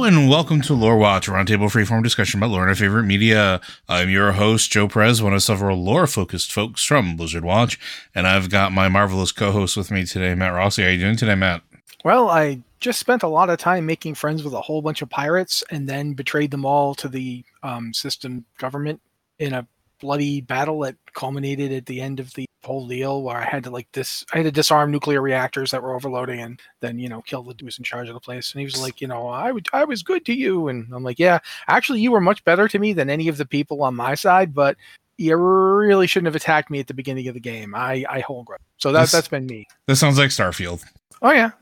and welcome to Lore Watch, a roundtable freeform discussion about lore and our favorite media. I'm your host, Joe Perez, one of several lore-focused folks from Blizzard Watch, and I've got my marvelous co-host with me today, Matt Rossi. How are you doing today, Matt? Well, I just spent a lot of time making friends with a whole bunch of pirates and then betrayed them all to the system government in a bloody battle that culminated at the end of the whole deal, where I had to disarm nuclear reactors that were overloading and then, kill the dude who was in charge of the place. And he was like, I was good to you. And I'm like, yeah, actually you were much better to me than any of the people on my side, but you really shouldn't have attacked me at the beginning of the game. I hold grudge. So that's been me. This sounds like Starfield. Oh yeah.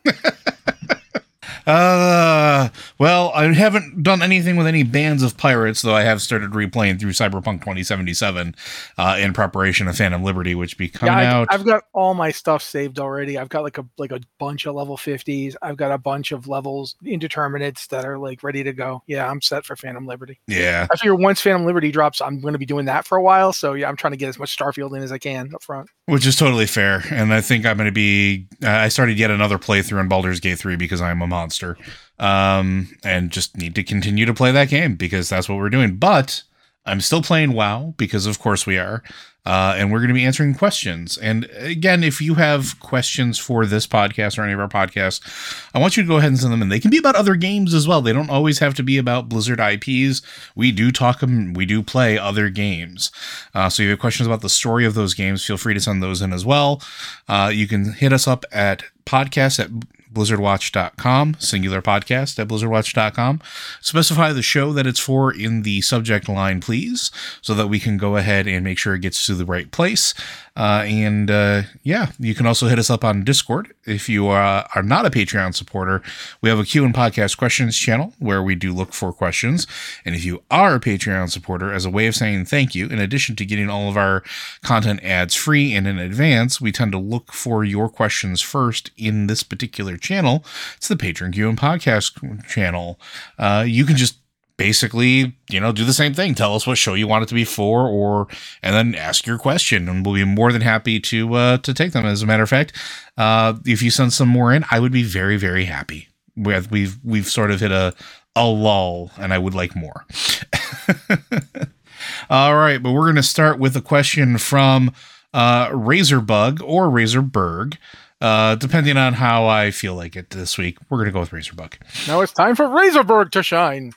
Well, I haven't done anything with any bands of pirates, though I have started replaying through Cyberpunk 2077 in preparation of Phantom Liberty, which be coming out. I've got all my stuff saved already. I've got like a bunch of level 50s. I've got a bunch of levels indeterminates that are like ready to go. Yeah, I'm set for Phantom Liberty. Yeah. I figure once Phantom Liberty drops, I'm going to be doing that for a while. So yeah, I'm trying to get as much Starfield in as I can up front. Which is totally fair. And I think I'm going to be... I started yet another playthrough in Baldur's Gate 3 because I'm a monster. And just need to continue to play that game because that's what we're doing. But I'm still playing WoW because of course we are. And we're going to be answering questions. And again, if you have questions for this podcast or any of our podcasts, I want you to go ahead and send them in. They can be about other games as well. They don't always have to be about Blizzard IPs. We do play other games. So if you have questions about the story of those games, feel free to send those in as well. You can hit us up at podcast@blizzardwatch.com, singular podcast at blizzardwatch.com. Specify the show that it's for in the subject line, please, so that we can go ahead and make sure it gets to the right place. You can also hit us up on Discord. If you are not a Patreon supporter, we have a Q and podcast questions channel where we do look for questions. And if you are a Patreon supporter, as a way of saying thank you, in addition to getting all of our content ads free and in advance, we tend to look for your questions first in this particular channel. It's the Patreon Q and podcast channel. You can just basically, do the same thing. Tell us what show you want it to be for, and then ask your question, and we'll be more than happy to take them. As a matter of fact, if you send some more in, I would be very, very happy. We've sort of hit a lull, and I would like more. All right, but we're going to start with a question from Razorbug or Razorberg. Depending on how I feel like it this week, we're going to go with Razorbug. Now it's time for Razorberg to shine.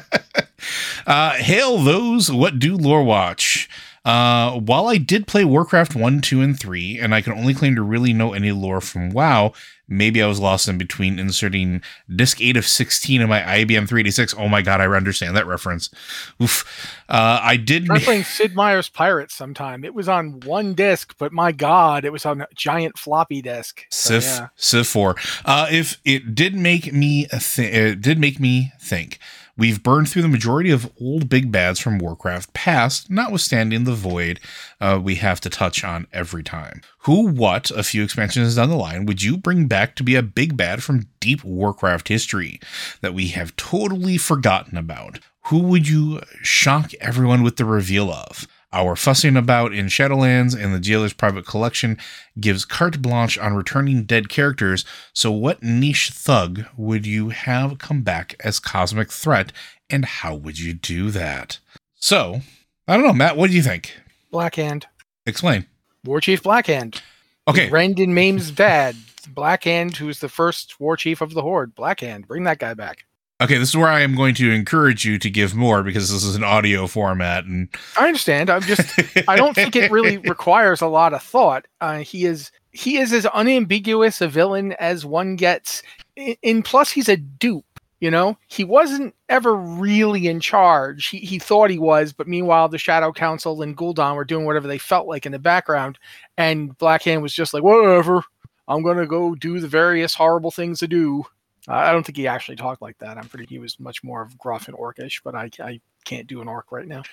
Hail those what do lore watch. While I did play Warcraft 1, 2, and 3, and I can only claim to really know any lore from WoW, maybe I was lost in between inserting disc 8 of 16 in my IBM 386. Oh my god, I understand that reference. Oof. I did... I'm playing Sid Meier's Pirates sometime. It was on one disc, but my god, it was on a giant floppy disk. Civ 4. If it did make me think. We've burned through the majority of old big bads from Warcraft past, notwithstanding the void we have to touch on every time. Who, what, a few expansions down the line, would you bring back to be a big bad from deep Warcraft history that we have totally forgotten about? Who would you shock everyone with the reveal of? Our fussing about in Shadowlands and the Jailer's Private Collection gives carte blanche on returning dead characters, so what niche thug would you have come back as Cosmic Threat, and how would you do that? So, I don't know, Matt, what do you think? Blackhand. Explain. Warchief Blackhand. Okay. Rend and Maim's dad. Blackhand, who's the first Warchief of the Horde. Blackhand. Bring that guy back. Okay, this is where I am going to encourage you to give more because this is an audio format. And I understand. I don't think it really requires a lot of thought. He is as unambiguous a villain as one gets. And plus, he's a dupe. He wasn't ever really in charge. He thought he was, but meanwhile, the Shadow Council and Gul'dan were doing whatever they felt like in the background. And Blackhand was just like, whatever. I'm going to go do the various horrible things to do. I don't think he actually talked like that. He was much more of gruff and orcish, but I can't do an orc right now.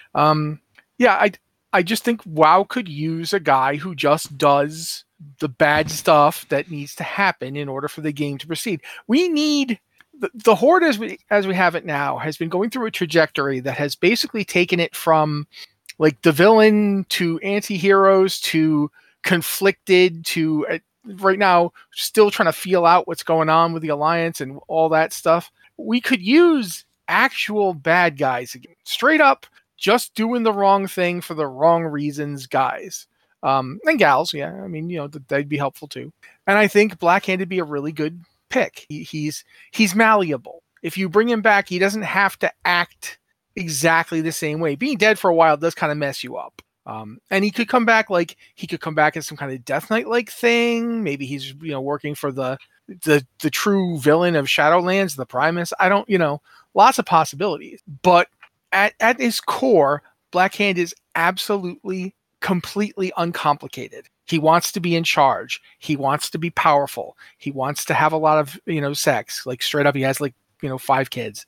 I just think WoW could use a guy who just does the bad stuff that needs to happen in order for the game to proceed. We need the Horde as we have it now has been going through a trajectory that has basically taken it from like the villain to anti-heroes to conflicted to right now still trying to feel out what's going on with the Alliance and all that stuff. we could use actual bad guys again. Straight up, just doing the wrong thing for the wrong reasons, guys. And gals, yeah. I mean, they'd be helpful too. And I think Black Hand would be a really good pick. He's malleable. If you bring him back, he doesn't have to act exactly the same way. Being dead for a while does kind of mess you up. And he could come back as some kind of Death Knight like thing. Maybe he's working for the true villain of Shadowlands, the Primus. I don't, lots of possibilities. But at his core, Black Hand is absolutely, completely uncomplicated. He wants to be in charge. He wants to be powerful. He wants to have a lot of sex. Like straight up, he has 5 kids.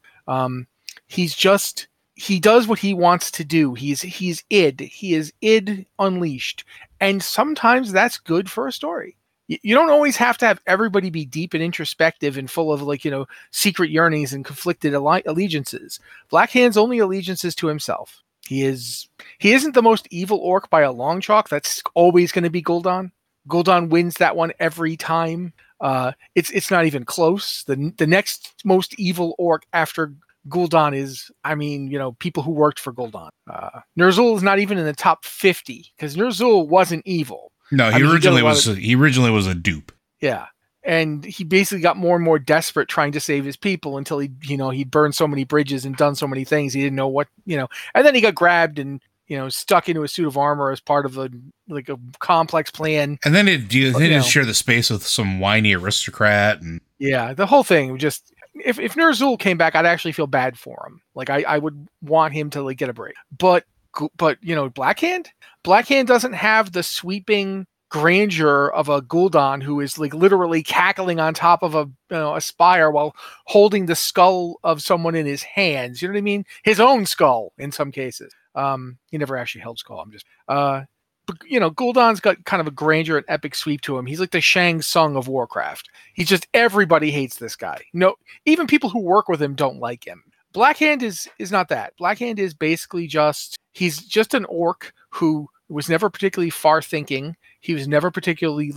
He does what he wants to do. He's id. He is id unleashed. And sometimes that's good for a story. You don't always have to have everybody be deep and introspective and full of secret yearnings and conflicted allegiances. Black Hand's only allegiance is to himself. He isn't the most evil orc by a long chalk. That's always going to be Gul'dan. Gul'dan wins that one every time. It's not even close. The next most evil orc after Gul'dan is, people who worked for Gul'dan. Ner'zhul is not even in the top 50 because Ner'zhul wasn't evil. No, he originally was a dupe. Yeah, and he basically got more and more desperate trying to save his people until he burned so many bridges and done so many things he didn't know what and then he got grabbed and stuck into a suit of armor as part of a complex plan. And then he did share the space with some whiny aristocrat and the whole thing just. If Ner'zhul came back, I'd actually feel bad for him. I would want him to get a break. But Black Hand doesn't have the sweeping grandeur of a Gul'dan who is literally cackling on top of a spire while holding the skull of someone in his hands. You know what I mean? His own skull in some cases. He never actually held skull. I'm just Gul'dan's got kind of a grandeur and epic sweep to him. He's like the Shang Tsung of Warcraft. He's just, everybody hates this guy. No, even people who work with him don't like him. Black Hand is not that. Black Hand is basically he's just an orc who was never particularly far thinking. He was never particularly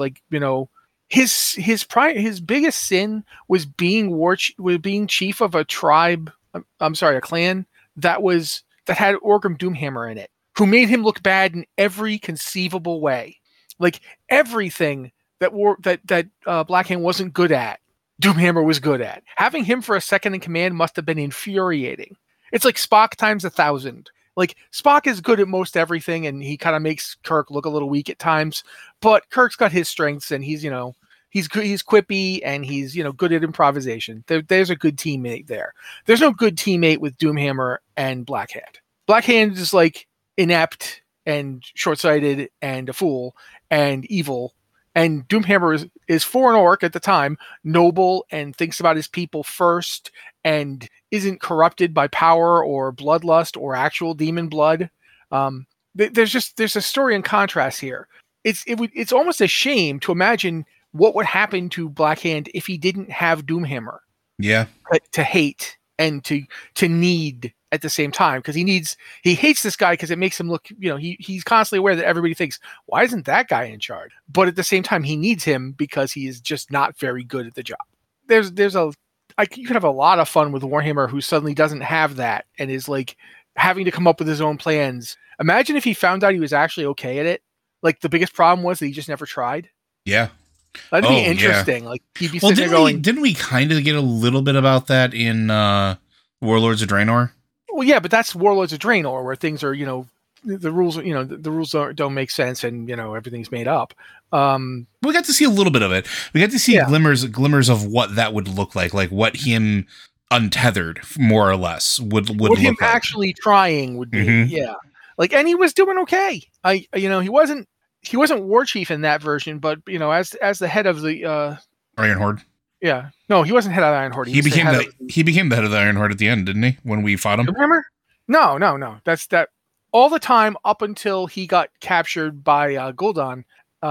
his biggest sin was being chief of a tribe. A clan that had Orgrim Doomhammer in it, who made him look bad in every conceivable way. Everything that Black Hand wasn't good at, Doomhammer was good at. Having him for a second in command must have been infuriating. It's like Spock times 1,000. Spock is good at most everything, and he kind of makes Kirk look a little weak at times. But Kirk's got his strengths, and he's good, he's quippy, and he's good at improvisation. There's a good teammate there. There's no good teammate with Doomhammer and Black Hand. Black Hand is inept and short-sighted and a fool and evil, and Doomhammer is for an orc at the time noble and thinks about his people first and isn't corrupted by power or bloodlust or actual demon blood. There's a story in contrast here. It's almost a shame to imagine what would happen to Black Hand if he didn't have Doomhammer. Yeah, to hate and to need at the same time, because he hates this guy because it makes him look, he's constantly aware that everybody thinks, why isn't that guy in charge? But at the same time, he needs him because he is just not very good at the job. You could have a lot of fun with Warhammer who suddenly doesn't have that and is having to come up with his own plans. Imagine if he found out he was actually okay at it. The biggest problem was that he just never tried. Yeah. That'd be interesting. Yeah. He'd be sitting there going, didn't we kind of get a little bit about that in Warlords of Draenor? Well, yeah, but that's Warlords of Draenor, where things are, the rules, the rules don't make sense, and everything's made up. We got to see a little bit of it. We got to see glimmers of what that would look like what him untethered, more or less, would what look him like. Actually trying would be, yeah. And he was doing okay. He wasn't war chief in that version, but as the head of the Iron Horde. Yeah. No, he wasn't head of the Iron Horde. He became the head of the Iron Horde at the end, didn't he? When we fought him. Remember? No. That's that. All the time up until he got captured by Gul'dan,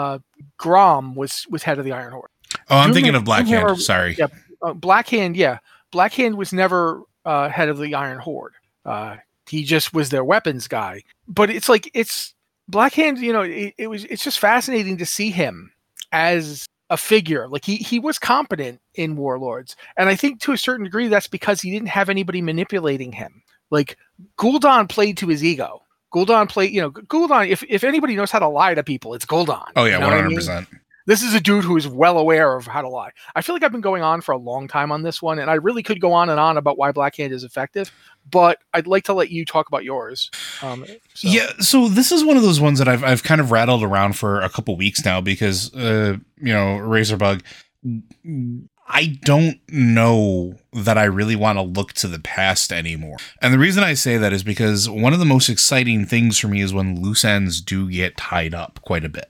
Grom was head of the Iron Horde. Oh, I'm thinking of Black Hand. Sorry. Yeah, Black Hand. Yeah, Black Hand was never head of the Iron Horde. He just was their weapons guy. But it's Black Hand. It's just fascinating to see him as a figure. Like he was competent in Warlords, and I think to a certain degree that's because he didn't have anybody manipulating him. Like Gul'dan played to his ego. Gul'dan. If anybody knows how to lie to people, it's Gul'dan. Oh yeah, 100%. I mean? This is a dude who is well aware of how to lie. I feel like I've been going on for a long time on this one, and I really could go on and on about why Black Hand is effective, but I'd like to let you talk about yours. Yeah, so this is one of those ones that I've kind of rattled around for a couple weeks now because, Razorbug, I don't know that I really want to look to the past anymore. And the reason I say that is because one of the most exciting things for me is when loose ends do get tied up quite a bit.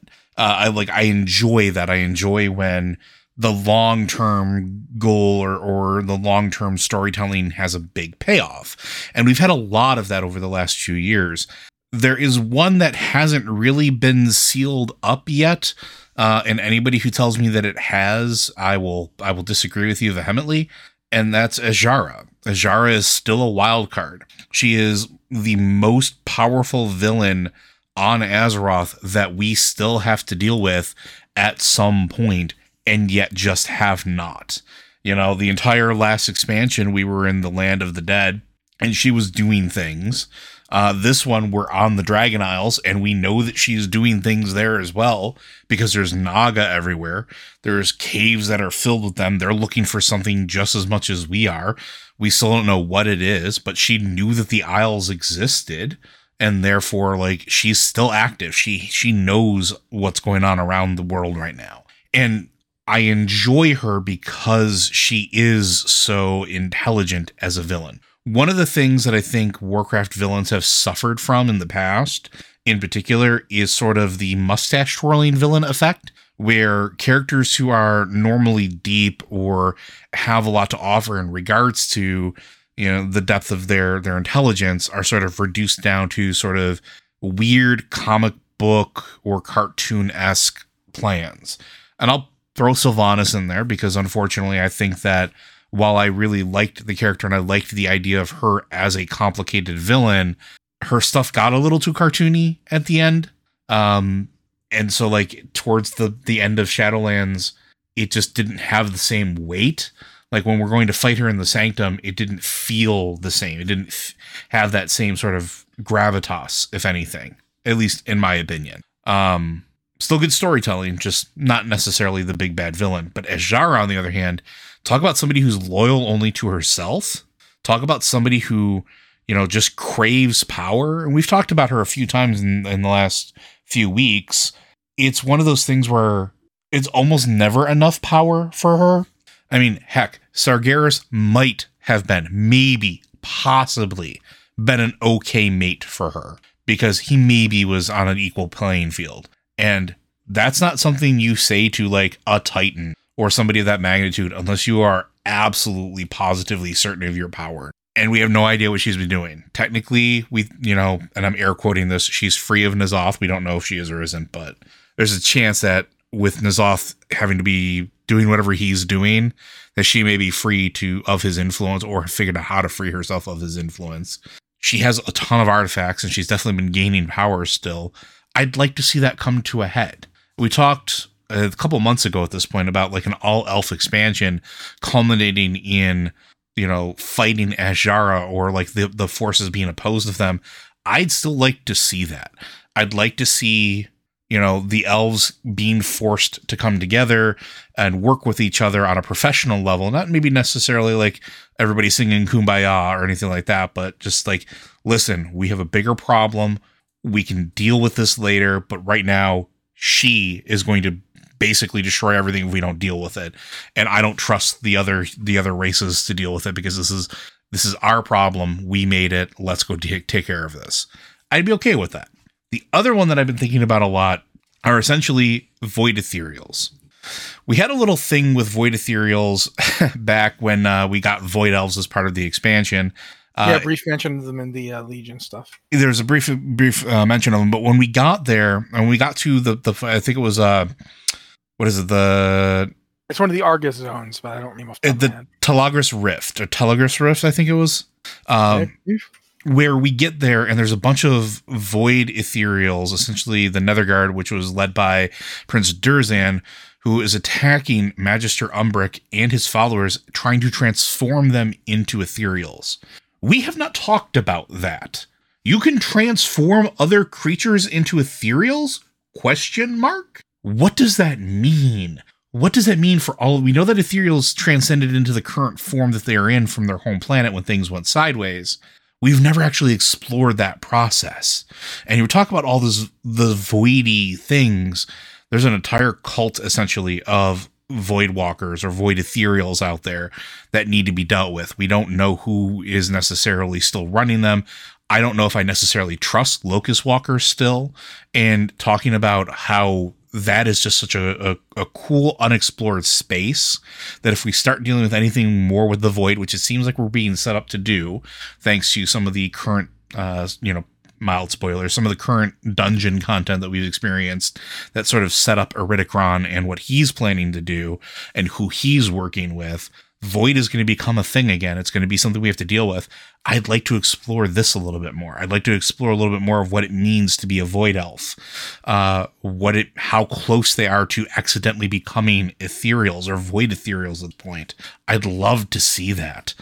I enjoy that. I enjoy when the long-term goal or the long-term storytelling has a big payoff. And we've had a lot of that over the last few years. There is one that hasn't really been sealed up yet. And anybody who tells me that it has, I will disagree with you vehemently. And that's Azshara. Azshara is still a wild card. She is the most powerful villain on Azeroth that we still have to deal with at some point, and yet just have not. The entire last expansion, we were in the Land of the Dead, and she was doing things. This one, we're on the Dragon Isles, and we know that she's doing things there as well, because there's Naga everywhere. There's caves that are filled with them. They're looking for something just as much as we are. We still don't know what it is, but she knew that the Isles existed. And therefore, she's still active. She knows what's going on around the world right now. And I enjoy her because she is so intelligent as a villain. One of the things that I think Warcraft villains have suffered from in the past, in particular, is sort of the mustache twirling villain effect, where characters who are normally deep or have a lot to offer in regards to the depth of their intelligence are sort of reduced down to sort of weird comic book or cartoon-esque plans. And I'll throw Sylvanas in there because unfortunately I think that while I really liked the character and I liked the idea of her as a complicated villain, her stuff got a little too cartoony at the end. And so towards the end of Shadowlands, it just didn't have the same weight. When we're going to fight her in the Sanctum, it didn't feel the same. It didn't have that same sort of gravitas, if anything, at least in my opinion. Still good storytelling, just not necessarily the big bad villain. But Azshara, on the other hand, talk about somebody who's loyal only to herself. Talk about somebody who, just craves power. And we've talked about her a few times in the last few weeks. It's one of those things where it's almost never enough power for her. I mean, heck, Sargeras might have been, maybe, possibly, been an okay mate for her because he maybe was on an equal playing field. And that's not something you say to a Titan or somebody of that magnitude unless you are absolutely positively certain of your power. And we have no idea what she's been doing. Technically, and I'm air quoting this, she's free of N'Zoth. We don't know if she is or isn't, but there's a chance that with N'Zoth having to be doing whatever he's doing, that she may be free of his influence or have figured out how to free herself of his influence. She has a ton of artifacts and she's definitely been gaining power still. I'd like to see that come to a head. We talked a couple months ago at this point about an all-elf expansion culminating in, fighting Azshara or the forces being opposed to them. I'd still like to see that. I'd like to see the elves being forced to come together and work with each other on a professional level, not maybe necessarily everybody singing Kumbaya or anything like that, but just listen, we have a bigger problem. We can deal with this later, but right now she is going to basically destroy everything if we don't deal with it. And I don't trust the other races to deal with it because this is our problem. We made it. Let's go take care of this. I'd be okay with that. The other one that I've been thinking about a lot are essentially Void Ethereals. We had a little thing with Void Ethereals back when we got Void Elves as part of the expansion. Brief mention of them in the Legion stuff. There's a brief mention of them, but when we got there, and we got to the I think it was, what is it? It's one of the Argus zones, but I don't remember. The Telagris Rift, I think it was. Where we get there and there's a bunch of Void Ethereals, essentially the Netherguard, which was led by Prince Durzan, who is attacking Magister Umbric and his followers, trying to transform them into ethereals. We have not talked about that. You can transform other creatures into ethereals? Question mark? What does that mean? What does that mean for all? We know that ethereals transcended into the current form that they are in from their home planet when things went sideways. We've never actually explored that process. And you talk about all the voidy things. There's an entire cult, essentially, of void walkers or void ethereals out there that need to be dealt with. We don't know who is necessarily still running them. I don't know if I necessarily trust Locust Walkers still. And talking about how that is just such a cool, unexplored space that if we start dealing with anything more with the void, which it seems like we're being set up to do, thanks to some of the current, mild spoilers, some of the current dungeon content that we've experienced that sort of set up Iridikron and what he's planning to do and who he's working with, void is going to become a thing again. It's going to be something we have to deal with. I'd like to explore this a little bit more. I'd like to explore a little bit more of what it means to be a void elf, how close they are to accidentally becoming ethereals or void ethereals at the point. I'd love to see that,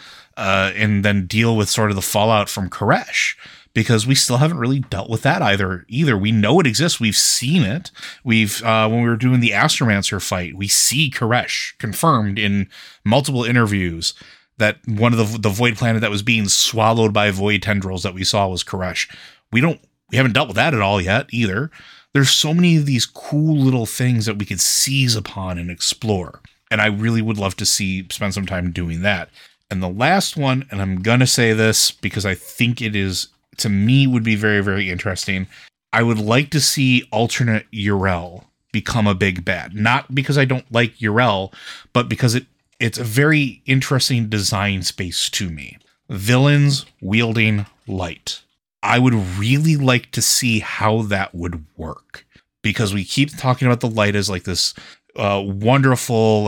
and then deal with sort of the fallout from Koresh, because we still haven't really dealt with that either. We know it exists. We've seen it. When we were doing the Astromancer fight, we see Koresh confirmed in multiple interviews that one of the void planet that was being swallowed by void tendrils that we saw was Koresh. We haven't dealt with that at all yet either. There's so many of these cool little things that we could seize upon and explore. And I really would love to spend some time doing that. And the last one, and I'm going to say this because I think it is, to me, would be very, very interesting. I would like to see alternate Yrel become a big bad. Not because I don't like Yrel, but because it's a very interesting design space to me. Villains wielding light. I would really like to see how that would work, because we keep talking about the light as like this wonderful,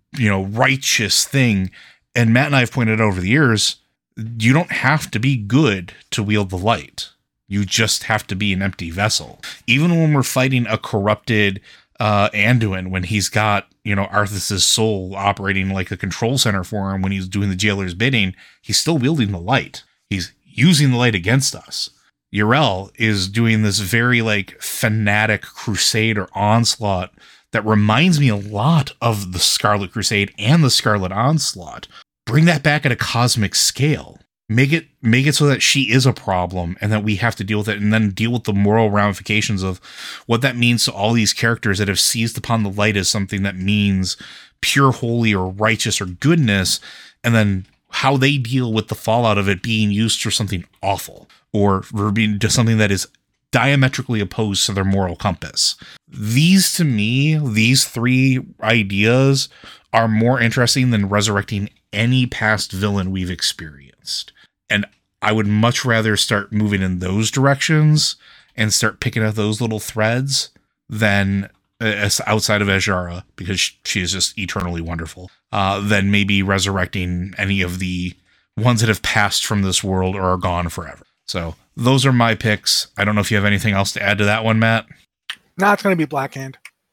righteous thing. And Matt and I have pointed out over the years, you don't have to be good to wield the light. You just have to be an empty vessel. Even when we're fighting a corrupted Anduin, when he's got, Arthas's soul operating like a control center for him, when he's doing the jailer's bidding, he's still wielding the light. He's using the light against us. Yrel is doing this very fanatic crusade or onslaught that reminds me a lot of the Scarlet Crusade and the Scarlet Onslaught. Bring that back at a cosmic scale. Make it so that she is a problem and that we have to deal with it, and then deal with the moral ramifications of what that means to all these characters that have seized upon the light as something that means pure, holy, or righteous, or goodness, and then how they deal with the fallout of it being used for something awful, or for being just something that is diametrically opposed to their moral compass. These three ideas are more interesting than resurrecting any past villain we've experienced. And I would much rather start moving in those directions and start picking up those little threads than outside of Azshara, because she is just eternally wonderful, than maybe resurrecting any of the ones that have passed from this world or are gone forever. So those are my picks. I don't know if you have anything else to add to that one, Matt. No, it's going to be Blackhand.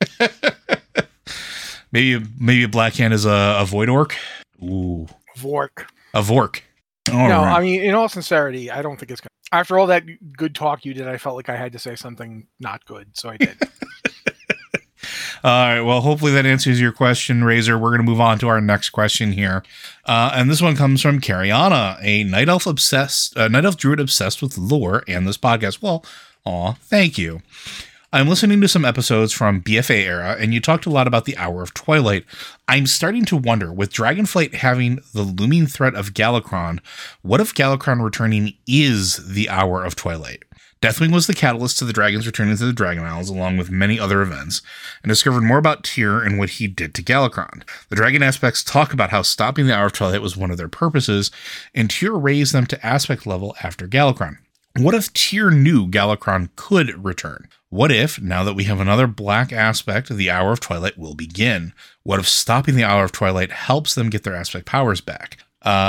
Maybe Blackhand is a Void Orc. Ooh, Vork. A Vork. Right. I mean, in all sincerity, I don't think it's going to. After all that good talk you did, I felt like I had to say something not good, so I did. All right. Well, hopefully that answers your question, Razor. We're going to move on to our next question here. And this one comes from Cariana, a Night Elf Druid obsessed with lore and this podcast. Well, thank you. I'm listening to some episodes from BFA era, and you talked a lot about the Hour of Twilight. I'm starting to wonder, with Dragonflight having the looming threat of Galakrond, what if Galakrond returning is the Hour of Twilight? Deathwing was the catalyst to the dragons returning to the Dragon Isles, along with many other events, and discovered more about Tyr and what he did to Galakrond. The dragon aspects talk about how stopping the Hour of Twilight was one of their purposes, and Tyr raised them to aspect level after Galakrond. What if Tyr knew Galakrond could return? What if, now that we have another black aspect, the Hour of Twilight will begin? What if stopping the Hour of Twilight helps them get their aspect powers back?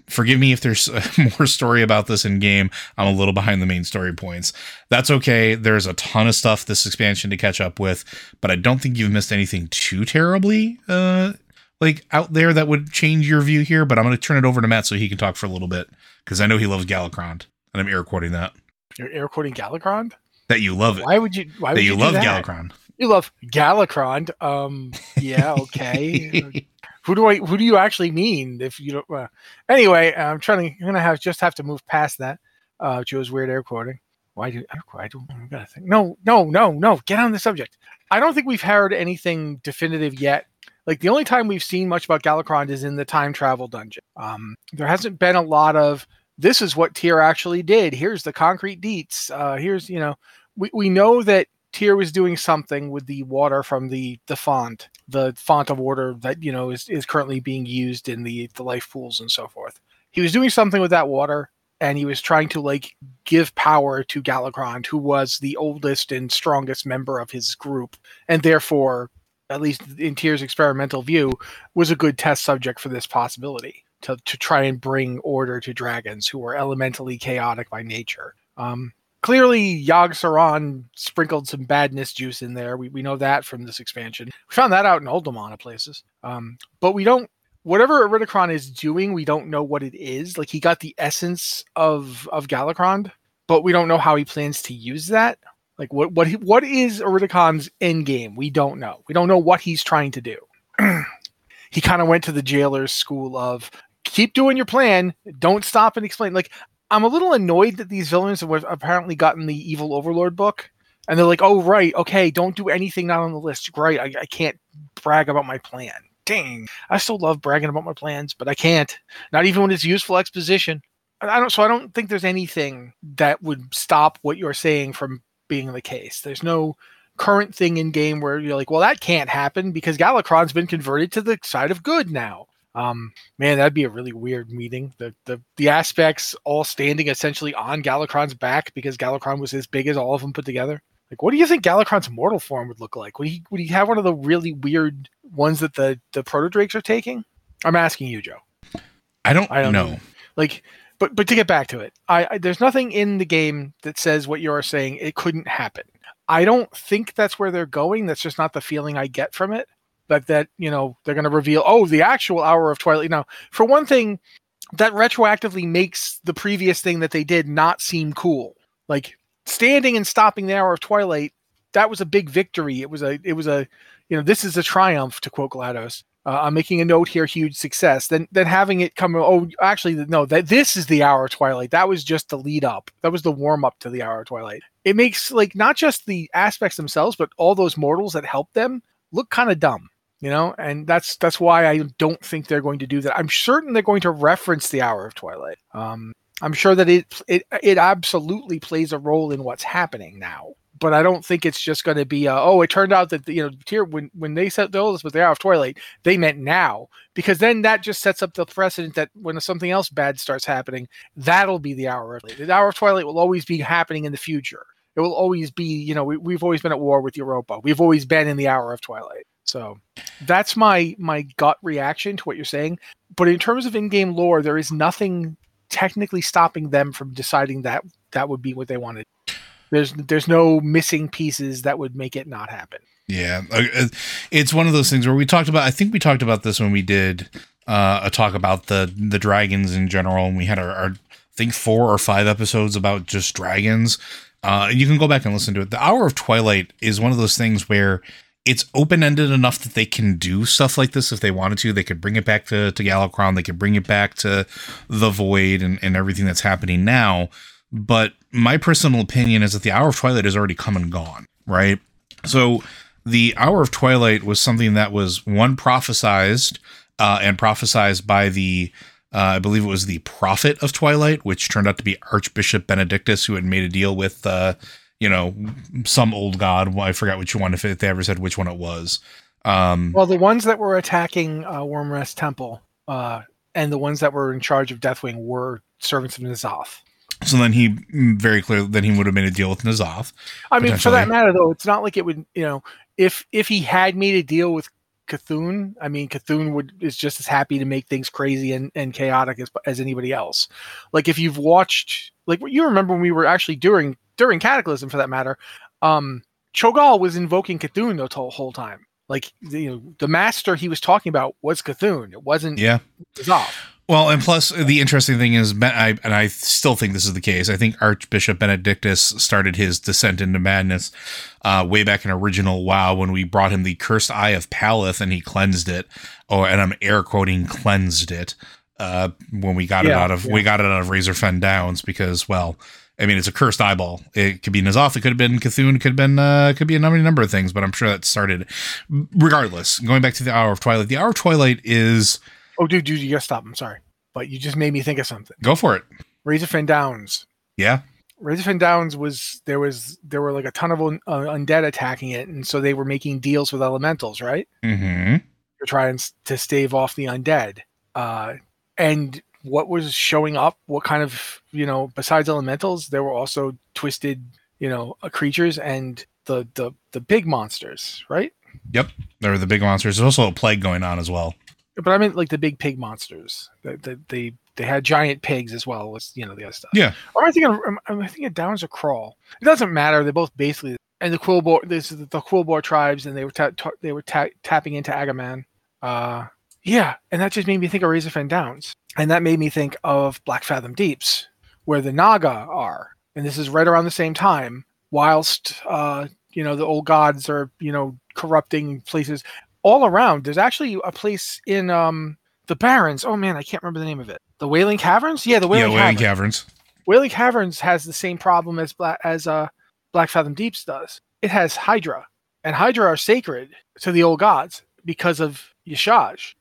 forgive me if there's more story about this in game. I'm a little behind the main story points. That's okay. There's a ton of stuff this expansion to catch up with, but I don't think you've missed anything too terribly like out there that would change your view here. But I'm going to turn it over to Matt so he can talk for a little bit, because I know he loves Galakrond, and I'm air quoting that. You're air quoting Galakrond? That you love it. Why would you? Why would you love do that? Galakrond? You love Galakrond. Yeah, okay. Who do you actually mean? If you don't, anyway, I'm gonna have to move past that. Joe's weird air quoting. I gotta think. No. Get on the subject. I don't think we've heard anything definitive yet. Like, the only time we've seen much about Galakrond is in the time travel dungeon. There hasn't been a lot of, this is what Tyr actually did. Here's the concrete deets. Here's, we know that Tyr was doing something with the water from the font of water that, is currently being used in the life pools and so forth. He was doing something with that water, and he was trying to give power to Galakrond, who was the oldest and strongest member of his group, and therefore, at least in Tyr's experimental view, was a good test subject for this possibility to try and bring order to dragons who were elementally chaotic by nature. Clearly, Yogg-Saron sprinkled some badness juice in there. We know that from this expansion. We found that out in Uldaman of places. But we don't, whatever Iridikron is doing, we don't know what it is. Like, he got the essence of Galakrond, but we don't know how he plans to use that. Like, what is Iridikron's end game? We don't know. We don't know what he's trying to do. He kind of went to the jailer's school of, keep doing your plan, don't stop and explain. Like, I'm a little annoyed that these villains have apparently gotten the Evil Overlord book, and they're like, oh, right, okay, don't do anything not on the list. Great, I can't brag about my plan. Dang, I still love bragging about my plans, but I can't. Not even when it's useful exposition. I don't think there's anything that would stop what you're saying from being the case. There's no current thing in game where you're like, well, that can't happen because Galakrond's been converted to the side of good now. Man, that'd be a really weird meeting. The aspects all standing essentially on Galakrond's back because Galakrond was as big as all of them put together. Like, what do you think Galakrond's mortal form would look like? Would he have one of the really weird ones that the proto-drakes are taking? I'm asking you, Joe. I don't know. Like, but to get back to it, there's nothing in the game that says what you're saying it couldn't happen. I don't think that's where they're going. That's just not the feeling I get from it. That they're going to reveal, the actual Hour of Twilight. Now, for one thing, that retroactively makes the previous thing that they did not seem cool. Like, standing and stopping the Hour of Twilight, that was a big victory. It was a this is a triumph, to quote GLaDOS. I'm making a note here, huge success. Then having it come, that this is the Hour of Twilight. That was just the lead up. That was the warm up to the Hour of Twilight. It makes, not just the aspects themselves, but all those mortals that help them look kind of dumb. And that's why I don't think they're going to do that. I'm certain they're going to reference the Hour of Twilight. I'm sure that it absolutely plays a role in what's happening now. But I don't think it's just going to be, it turned out that, Tyr, when they said this with the Hour of Twilight, they meant now. Because then that just sets up the precedent that when something else bad starts happening, that'll be the Hour of Twilight. The Hour of Twilight will always be happening in the future. It will always be, we've always been at war with Europa. We've always been in the Hour of Twilight. So that's my gut reaction to what you're saying. But in terms of in-game lore, there is nothing technically stopping them from deciding that would be what they wanted. There's no missing pieces that would make it not happen. Yeah, it's one of those things where I think we talked about this when we did a talk about the dragons in general, and we had our I think 4 or 5 episodes about just dragons. You can go back and listen to it. The Hour of Twilight is one of those things where it's open-ended enough that they can do stuff like this if they wanted to. They could bring it back to Galakrond. They could bring it back to the Void and everything that's happening now. But my personal opinion is that the Hour of Twilight has already come and gone, right? So the Hour of Twilight was something that was prophesized and prophesized by the, I believe it was the Prophet of Twilight, which turned out to be Archbishop Benedictus, who had made a deal with some old god. I forgot which one, if they ever said which one it was. Well, the ones that were attacking Wyrmrest Temple and the ones that were in charge of Deathwing were servants of N'Zoth. So then he very clearly, then he would have made a deal with N'Zoth. I mean, for that matter, though, it's not like it would, if he had made a deal with Cthulhu. I mean, Cthulhu is just as happy to make things crazy and chaotic as anybody else. Like if you've watched, like you remember when we were actually during Cataclysm for that matter, Cho'Gall was invoking Cthulhu the whole time. Like the master he was talking about was Cthulhu. It wasn't N'Zoth. Well, and plus the interesting thing is, I still think this is the case. I think Archbishop Benedictus started his descent into madness way back in original WoW when we brought him the Cursed Eye of Paleth and he cleansed it. Oh, and I'm air quoting cleansed it when we got it out of Razorfen Downs because, well, I mean, it's a cursed eyeball. It could be N'Zoth, it could have been Cthulhu, it could be a number of things, but I'm sure that started. Regardless, going back to the Hour of Twilight, the Hour of Twilight is. Oh, dude, you gotta stop. I'm sorry. But you just made me think of something. Go for it. Razorfen Downs. Yeah. Razorfen Downs there were like a ton of undead attacking it, and so they were making deals with elementals, right? Mm-hmm. To try to stave off the undead. And what was showing up, what kind of, besides elementals, there were also twisted, creatures and the big monsters, right? Yep. There were the big monsters. There's also a plague going on as well. But I meant like the big pig monsters. They had giant pigs as well as the other stuff. Yeah. Or am I thinking Downs or Crawl? It doesn't matter. They're both basically and the Quillbore. This is the Quillbore tribes, and they were tapping into Agaman. Yeah, and that just made me think of Razorfen Downs, and that made me think of Blackfathom Deeps, where the Naga are, and this is right around the same time. Whilst the old gods are corrupting places. All around, there's actually a place in the Barrens. Oh man, I can't remember the name of it. The Wailing Caverns? Yeah, the Wailing Caverns. Wailing Caverns has the same problem as Blackfathom Deeps does. It has Hydra, and Hydra are sacred to the old gods because of Y'Shaj,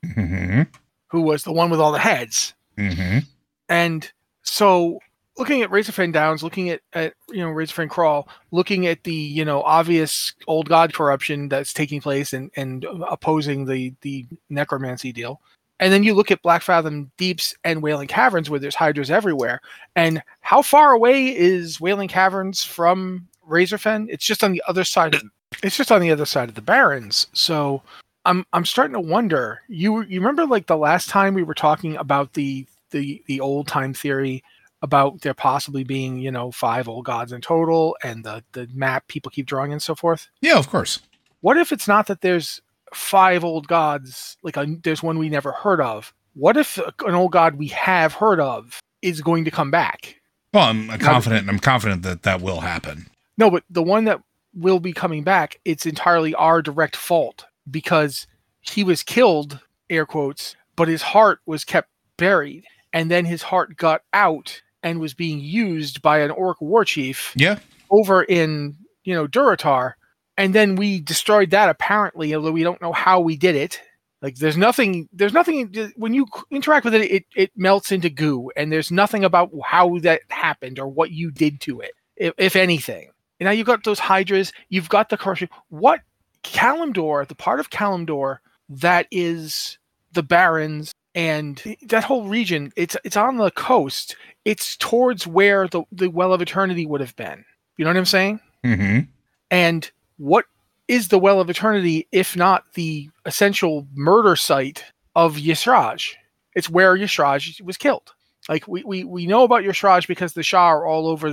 who was the one with all the heads. Mm-hmm. And so, looking at Razorfen Downs, looking at Razorfen Crawl, looking at the obvious old god corruption that's taking place and opposing the necromancy deal, and then you look at Blackfathom Deeps and Wailing Caverns where there's hydras everywhere. And how far away is Wailing Caverns from Razorfen? It's just on the other side. It's just on the other side of the Barrens. So I'm starting to wonder. You remember like the last time we were talking about the old time theory about there possibly being, 5 old gods in total and the map people keep drawing and so forth? Yeah, of course. What if it's not that there's 5 old gods, there's one we never heard of? What if an old god we have heard of is going to come back? Well, I'm confident that will happen. No, but the one that will be coming back, it's entirely our direct fault because he was killed, air quotes, but his heart was kept buried. And then his heart got out and was being used by an orc war chief over in, Durotar. And then we destroyed that apparently, although we don't know how we did it. Like there's nothing, when you interact with it, it melts into goo. And there's nothing about how that happened or what you did to it, if anything. And now you've got those hydras, you've got the corruption. What Kalimdor, the part of Kalimdor that is the Barrens, and that whole region, it's on the coast. It's towards where the Well of Eternity would have been. You know what I'm saying? Mm-hmm. And what is the Well of Eternity if not the essential murder site of Y'Shaaj? It's where Y'Shaaj was killed. Like we know about Y'Shaaj because the Shah are all over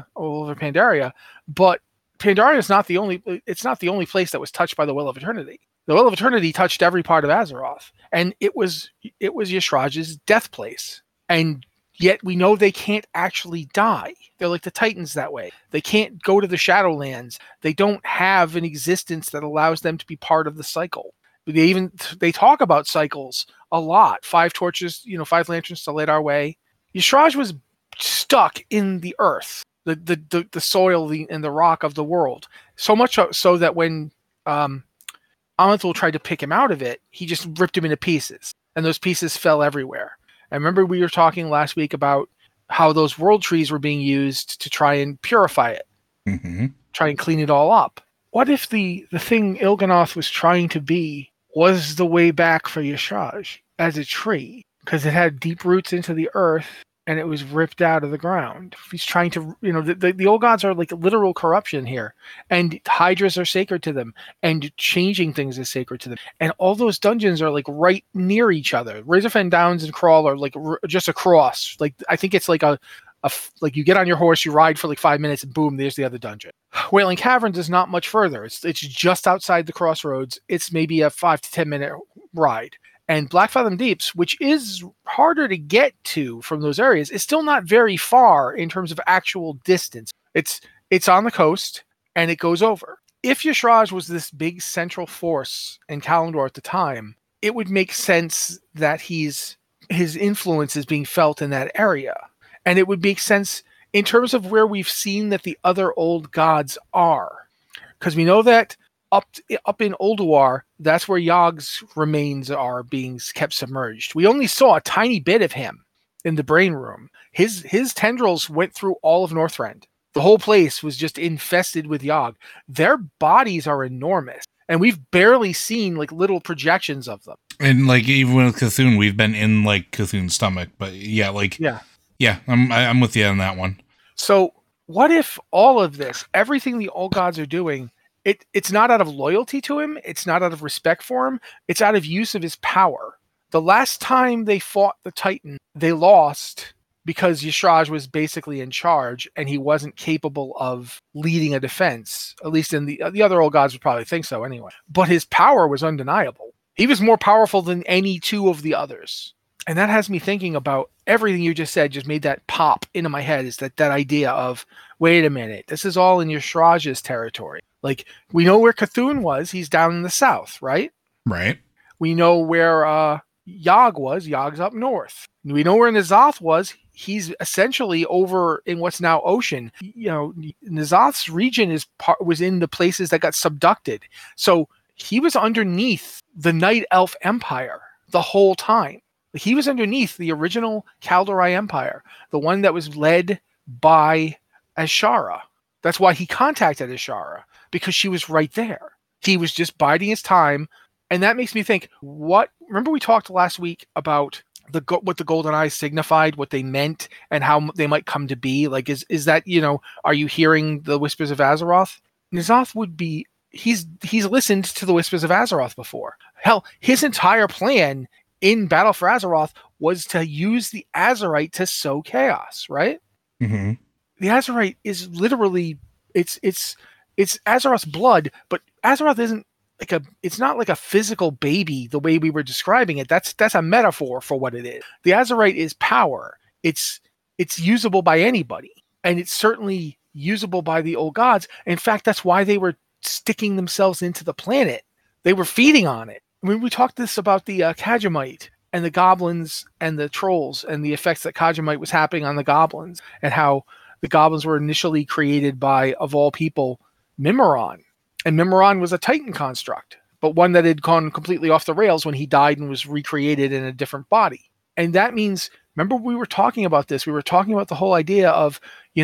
Pandaria, but Pandaria is not the only place that was touched by the Well of Eternity. The Well of Eternity touched every part of Azeroth, and it was Y'Shaaj's death place. And yet we know they can't actually die. They're like the Titans that way. They can't go to the Shadowlands. They don't have an existence that allows them to be part of the cycle. They talk about cycles a lot. 5 torches, 5 lanterns to light our way. Y'Shaaj was stuck in the earth, the soil, and the rock of the world. So much so that when Aman'Thul tried to pick him out of it, he just ripped him into pieces, and those pieces fell everywhere. I remember we were talking last week about how those world trees were being used to try and purify it, try and clean it all up. What if the thing Il'gynoth was trying to be was the way back for Y'Shaaj as a tree? Because it had deep roots into the earth, and it was ripped out of the ground. He's trying to, the old gods are like literal corruption here, and hydras are sacred to them, and changing things is sacred to them. And all those dungeons are like right near each other. Razorfen Downs and Crawl are like just across. Like I think it's like like you get on your horse, you ride for like 5 minutes, and boom, there's the other dungeon. Wailing Caverns is not much further. It's just outside the crossroads. It's maybe a 5 to 10 minute ride. And Blackfathom Deeps, which is harder to get to from those areas, is still not very far in terms of actual distance. It's on the coast, and it goes over. If Y'Shaarj was this big central force in Kalimdor at the time, it would make sense that his influence is being felt in that area. And it would make sense in terms of where we've seen that the other old gods are. Because we know that up in Ulduar, that's where Yog's remains are being kept submerged. We only saw a tiny bit of him in the brain room. His tendrils went through all of Northrend. The whole place was just infested with Yog. Their bodies are enormous, and we've barely seen like little projections of them. And like even with Cthulhu, we've been in like Cthulhu's stomach. But yeah, I'm with you on that one. So what if all of this, everything the old gods are doing, it's not out of loyalty to him, it's not out of respect for him, it's out of use of his power. The last time they fought the Titan, they lost because Y'Shaarj was basically in charge and he wasn't capable of leading a defense. At least in the other old gods would probably think so anyway. But his power was undeniable. He was more powerful than any two of the others. And that has me thinking about everything you just said, just made that pop into my head, is that idea of, wait a minute, this is all in Y'Shaarj's territory. Like, we know where Cthulhu was. He's down in the south, right? Right. We know where Yog was. Yog's up north. We know where N'Zoth was. He's essentially over in what's now Ocean. N'Zoth's region was in the places that got subducted. So he was underneath the Night Elf Empire the whole time. He was underneath the original Kaldorei Empire, the one that was led by Azshara. That's why he contacted Azshara, because she was right there. He was just biding his time. And that makes me think, remember we talked last week about what the golden eyes signified, what they meant, and how they might come to be? Like, is that, are you hearing the whispers of Azeroth? N'Zoth would be, he's listened to the whispers of Azeroth before. Hell, his entire plan in Battle for Azeroth was to use the Azerite to sow chaos, right? Mm-hmm. The Azerite is literally, it's Azeroth's blood, but Azeroth isn't it's not like a physical baby the way we were describing it. That's a metaphor for what it is. The Azerite is power. It's usable by anybody, and it's certainly usable by the old gods. In fact, that's why they were sticking themselves into the planet. They were feeding on it. When we talked about the Khajiit and the goblins and the trolls and the effects that Khajiit was having on the goblins, and how the goblins were initially created by, of all people, Mimiron. And Mimiron was a Titan construct, but one that had gone completely off the rails when he died and was recreated in a different body. And that means, remember we were talking about this, we were talking about the whole idea of,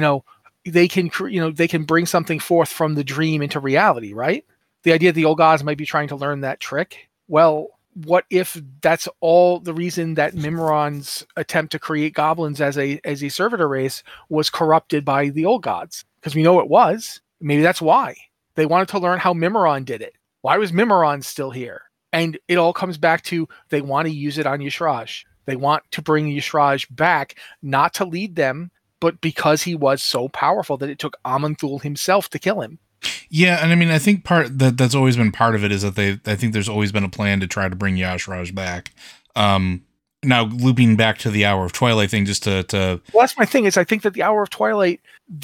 they can bring something forth from the dream into reality, right? The idea that the old gods might be trying to learn that trick. Well, what if that's all the reason that Mimiron's attempt to create goblins as a servitor race was corrupted by the old gods? Because we know it was. Maybe that's why. They wanted to learn how Mimiron did it. Why was Mimiron still here? And it all comes back to, they want to use it on Y'Shaarj. They want to bring Y'Shaarj back, not to lead them, but because he was so powerful that it took Aman'Thul himself to kill him. Yeah, and I mean, I think that's always been part of it, is that I think there's always been a plan to try to bring Y'Shaarj back. Now, looping back to the Hour of Twilight thing, just to well, that's my thing, is I think that the Hour of Twilight,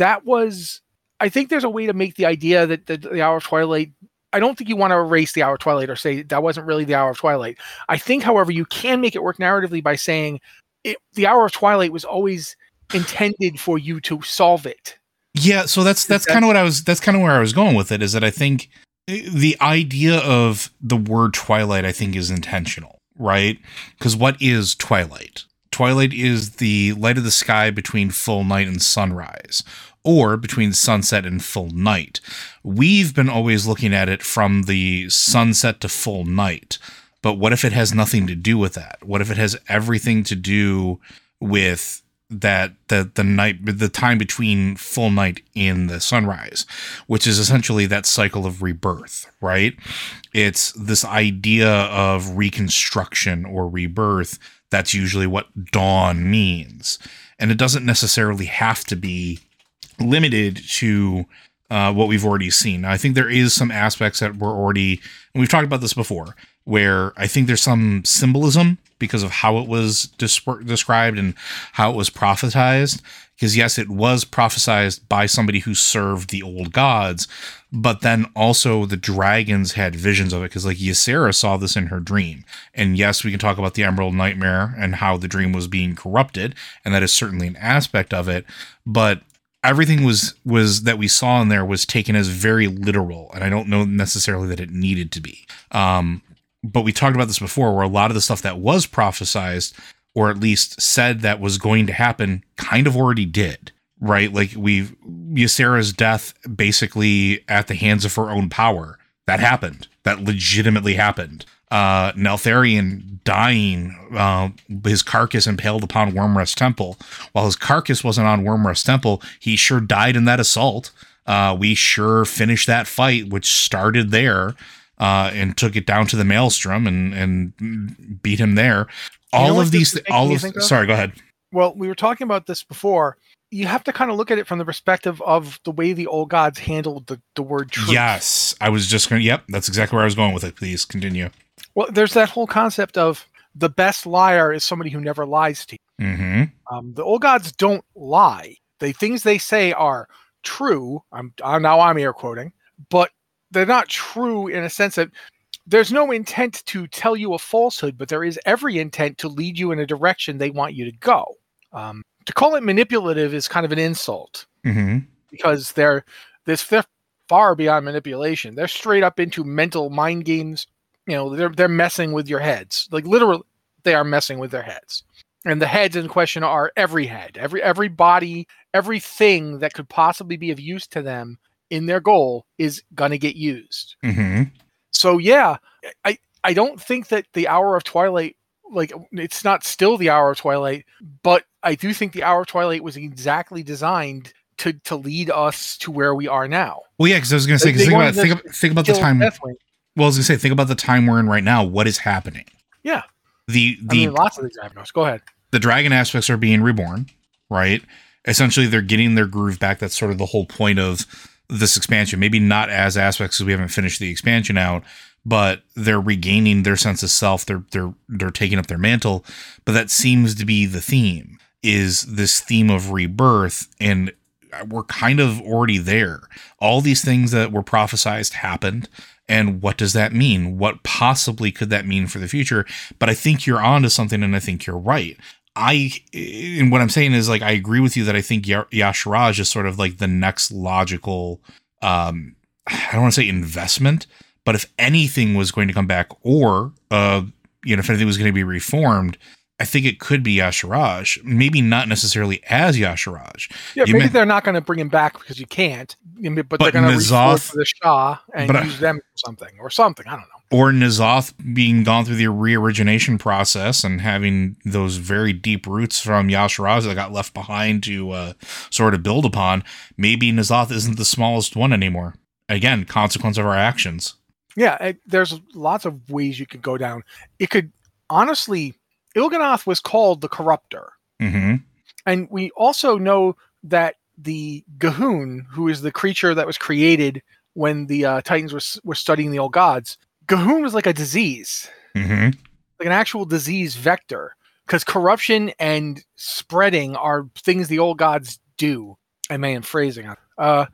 I think there's a way to make the idea that the Hour of Twilight, I don't think you want to erase the Hour of Twilight or say that wasn't really the Hour of Twilight. I think, however, you can make it work narratively by saying the Hour of Twilight was always intended for you to solve it. Yeah, so that's kind of where I was going with it, is that I think the idea of the word Twilight, I think, is intentional, right? Because what is Twilight? Twilight is the light of the sky between full night and sunrise, or between sunset and full night. We've been always looking at it from the sunset to full night, but what if it has nothing to do with that? What if it has everything to do with that the time between full night and the sunrise, which is essentially that cycle of rebirth, right? It's this idea of reconstruction or rebirth. That's usually what dawn means. And it doesn't necessarily have to be limited to what we've already seen. Now, I think there is some aspects that were already, and we've talked about this before, where I think there's some symbolism because of how it was described and how it was prophesized. Because yes, it was prophesized by somebody who served the old gods, but then also the dragons had visions of it. Because like Ysera saw this in her dream. And yes, we can talk about the Emerald Nightmare and how the dream was being corrupted, and that is certainly an aspect of it. But everything was that we saw in there was taken as very literal, and I don't know necessarily that it needed to be. But we talked about this before, where a lot of the stuff that was prophesized, or at least said that was going to happen, kind of already did, right? Like Ysera's death basically at the hands of her own power. That happened. That legitimately happened. Neltharion dying, his carcass impaled upon Wyrmrest Temple. While his carcass wasn't on Wyrmrest Temple, he sure died in that assault. We sure finished that fight, which started there, and took it down to the Maelstrom and beat him there. All of these, sorry, go ahead. Well, we were talking about this before. You have to kind of look at it from the perspective of the way the old gods handled the word truth. Yes, I was just going to, yep, that's exactly where I was going with it. Please continue. Well, there's that whole concept of the best liar is somebody who never lies to you. Mm-hmm. The old gods don't lie. The things they say are true. I'm air quoting, but they're not true in a sense that there's no intent to tell you a falsehood, but there is every intent to lead you in a direction they want you to go. To call it manipulative is kind of an insult, because they're far beyond manipulation. They're straight up into mental mind games. You know, they're messing with your heads. Like literally, they are messing with their heads. And the heads in question are every head, every body, everything that could possibly be of use to them in their goal is gonna get used. So yeah, I don't think that the Hour of Twilight, like, it's not still the Hour of Twilight, but I do think the Hour of Twilight was exactly designed to lead us to where we are now. Well, yeah, because I was going to say, think about the time. Deathwing. Well, I was going to say, think about the time we're in right now. What is happening? Yeah. Lots of things happening. Go ahead. The dragon aspects are being reborn, right? Essentially, they're getting their groove back. That's sort of the whole point of this expansion. Maybe not as aspects because we haven't finished the expansion out, but they're regaining their sense of self. They're taking up their mantle. But that seems to be the theme, is this theme of rebirth, and we're kind of already there. All these things that were prophesized happened. And what does that mean? What possibly could that mean for the future? But I think you're onto something, and I think you're right. And what I'm saying is, like, I agree with you that I think Y'Shaarj is sort of like the next logical, I don't want to say investment, but if anything was going to come back, or, if anything was going to be reformed, I think it could be Y'Shaarj. Maybe not necessarily as Y'Shaarj. Yeah, maybe they're not going to bring him back because you can't, but they're going to restore to the Shah and use them for something. I don't know. Or N'Zoth being gone through the re-origination process and having those very deep roots from Y'Shaarj that got left behind to sort of build upon. Maybe N'Zoth isn't the smallest one anymore. Again, consequence of our actions. Yeah, there's lots of ways you could go down. It could, honestly, Il'gynoth was called the Corruptor. And we also know that the Ga'Hoon, who is the creature that was created when the Titans were studying the old gods, Ga'Hoon was like a disease, like an actual disease vector, because corruption and spreading are things the old gods do. I may am phrasing it.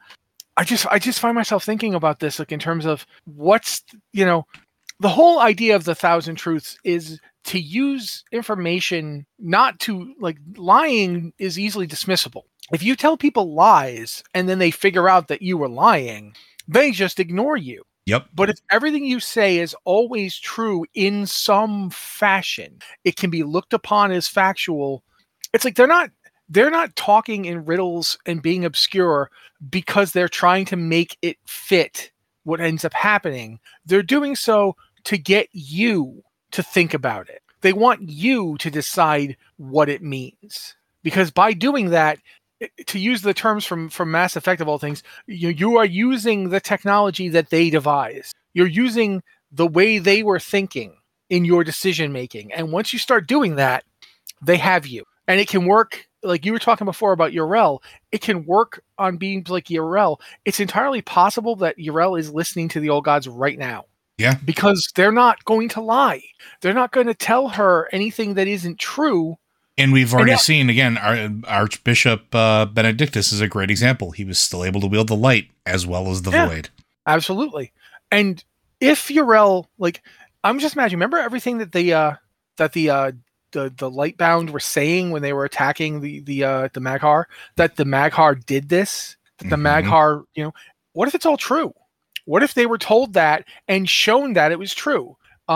I just find myself thinking about this, like in terms of what's, the whole idea of the Thousand Truths is to use information, not to, like, lying is easily dismissible. If you tell people lies and then they figure out that you were lying, they just ignore you. Yep. But if everything you say is always true in some fashion, it can be looked upon as factual. It's like they're not talking in riddles and being obscure because they're trying to make it fit what ends up happening. They're doing so to get you to think about it. They want you to decide what it means. because by doing that, to use the terms from Mass Effect of all things, you are using the technology that they devised. You're using the way they were thinking in your decision making. And once you start doing that, they have you. And it can work, like you were talking before about Yrel, it can work on beings like Yrel. It's entirely possible that Yrel is listening to the old gods right now. Yeah. Because they're not going to lie. They're not going to tell her anything that isn't true. And we've already seen, again, Archbishop Benedictus is a great example. He was still able to wield the light as well as the void. Absolutely. And if Yrel, like, I'm just imagining, remember everything that the Lightbound were saying when they were attacking the Maghar? That the Maghar did this? That the Maghar, what if it's all true? What if they were told that and shown that it was true?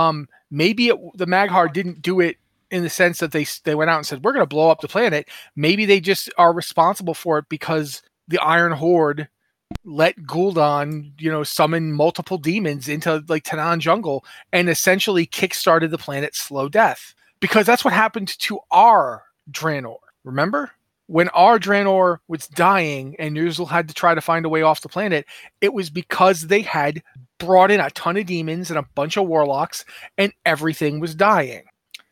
Maybe the Maghar didn't do it in the sense that they went out and said, we're going to blow up the planet. Maybe they just are responsible for it because the Iron Horde let Gul'dan, summon multiple demons into like Tanaan Jungle and essentially kickstarted the planet's slow death. Because that's what happened to our Draenor. Remember? When our Draenor was dying and Ner'zhul had to try to find a way off the planet, it was because they had brought in a ton of demons and a bunch of warlocks and everything was dying.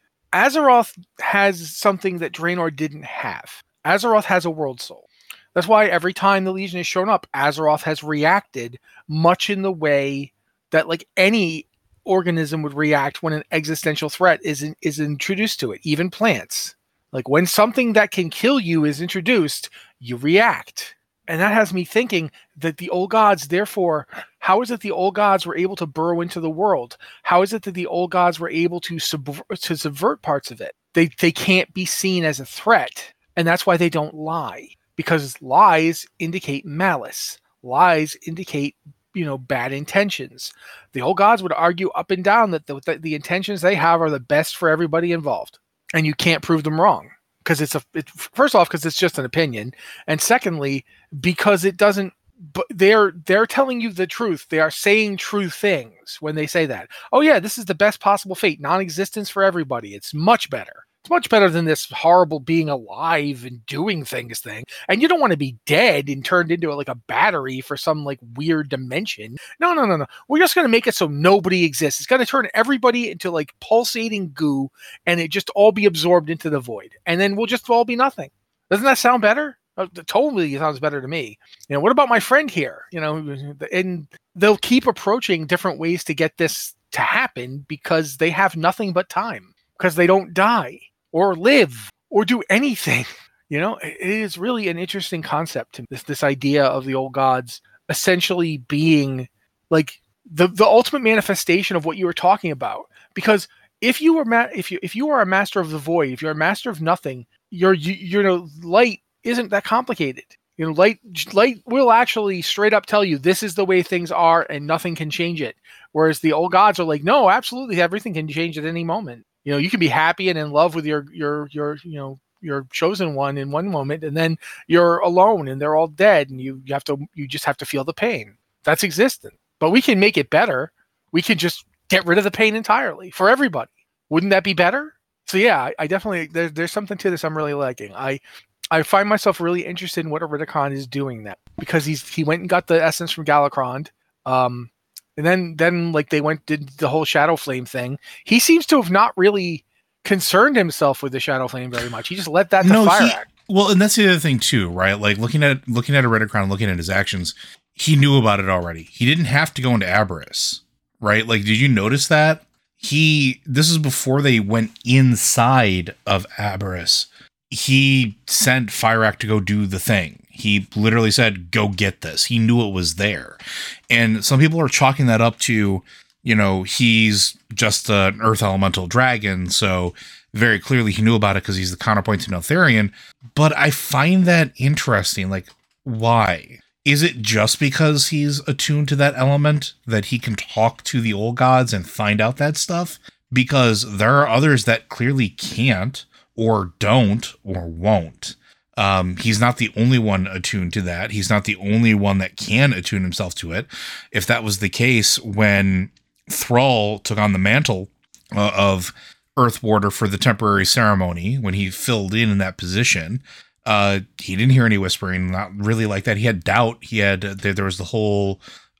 Azeroth has something that Draenor didn't have. Azeroth has a world soul. That's why every time the Legion has shown up, Azeroth has reacted much in the way that like any organism would react when an existential threat is introduced to it, even plants. Like when something that can kill you is introduced, you react. And that has me thinking that the old gods, therefore, how is it the old gods were able to burrow into the world? How is it that the old gods were able to subvert parts of it? They can't be seen as a threat. And that's why they don't lie. Because lies indicate malice. Lies indicate, bad intentions. The old gods would argue up and down that the intentions they have are the best for everybody involved. And you can't prove them wrong. Because first off, because it's just an opinion, and secondly, because it doesn't. But they're telling you the truth. They are saying true things when they say that. Oh yeah, this is the best possible fate, non-existence for everybody. It's much better. It's much better than this horrible being alive and doing things thing. And you don't want to be dead and turned into like a battery for some like weird dimension. No. We're just going to make it so nobody exists. It's going to turn everybody into like pulsating goo and it just all be absorbed into the void. And then we'll just all be nothing. Doesn't that sound better? Totally sounds better to me. What about my friend here? And they'll keep approaching different ways to get this to happen because they have nothing but time. Because they don't die. Or live, or do anything. It is really an interesting concept to this idea of the old gods essentially being like the ultimate manifestation of what you were talking about. Because if you are a master of the void, if you're a master of nothing, your light isn't that complicated. Light will actually straight up tell you this is the way things are and nothing can change it. Whereas the old gods are like, no, absolutely everything can change at any moment. You can be happy and in love with your chosen one in one moment, and then you're alone and they're all dead, and you just have to feel the pain. That's existent. But we can make it better. We can just get rid of the pain entirely for everybody. Wouldn't that be better? So yeah, I definitely there's something to this I'm really liking. I find myself really interested in what Iridikon is doing now because he went and got the essence from Galakrond. And then like they did the whole Shadow Flame thing. He seems to have not really concerned himself with the Shadow Flame very much. He just let that to fire act. Well, and that's the other thing too, right? Like looking at Iridikon, looking at his actions, he knew about it already. He didn't have to go into Aberrus, right? Like, did you notice that? This is before they went inside of Aberrus. He sent Fyrakk to go do the thing. He literally said, go get this. He knew it was there. And some people are chalking that up to, he's just an earth elemental dragon. So very clearly he knew about it because he's the counterpoint to Neltharion. But I find that interesting. Like, why? Is it just because he's attuned to that element that he can talk to the old gods and find out that stuff? Because there are others that clearly can't or don't or won't. He's not the only one attuned to that. He's not the only one that can attune himself to it. If that was the case, when Thrall took on the mantle of Earth Warder for the temporary ceremony, when he filled in that position, he didn't hear any whispering, not really like that. He had doubt. He had, there was the whole,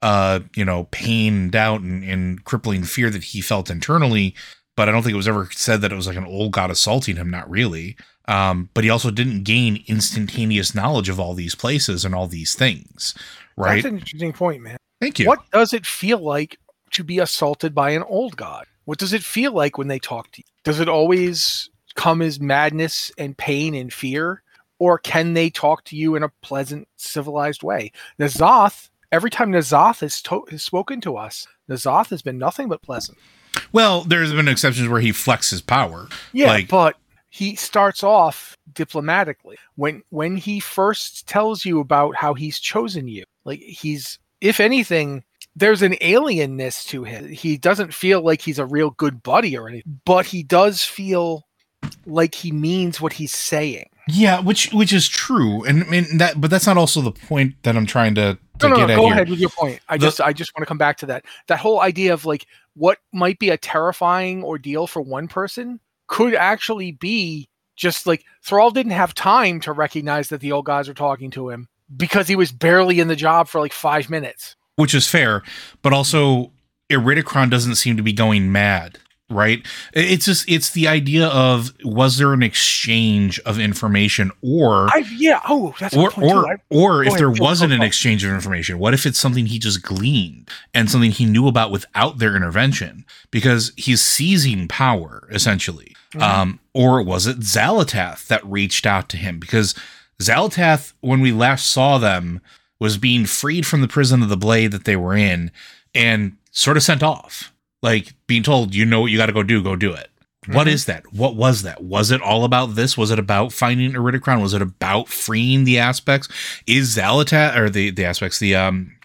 pain, doubt, and crippling fear that he felt internally. But I don't think it was ever said that it was like an old god assaulting him. Not really. But he also didn't gain instantaneous knowledge of all these places and all these things. Right. That's an interesting point, man. Thank you. What does it feel like to be assaulted by an old god? What does it feel like when they talk to you? Does it always come as madness and pain and fear? Or can they talk to you in a pleasant, civilized way? N'Zoth, every time N'Zoth has spoken to us, N'Zoth has been nothing but pleasant. Well, there's been exceptions where he flexes power. Yeah, but he starts off diplomatically. When he first tells you about how he's chosen you, like he's, if anything, there's an alienness to him. He doesn't feel like he's a real good buddy or anything, but he does feel like he means what he's saying. Yeah, which is true, and that, but that's not also the point that I'm trying to get at go here. ahead with your point. I just want to come back to that whole idea of like what might be a terrifying ordeal for one person could actually be just like Thrall didn't have time to recognize that the old gods were talking to him because he was barely in the job for like 5 minutes. Which is fair, but also Iridikron doesn't seem to be going mad, right? It's the idea of, was there an exchange of information, or that's or if there wasn't an exchange of information, what if it's something he just gleaned and something he knew about without their intervention, because he's seizing power essentially, or was it Xal'atath that reached out to him? Because Xal'atath, when we last saw them, was being freed from the prison of the blade that they were in and sort of sent off, like being told, you know what you got to go do it. What is that? What was that? Was it all about this? Was it about finding Iridikron? Was it about freeing the aspects? Is Xal'atath, or the aspects, the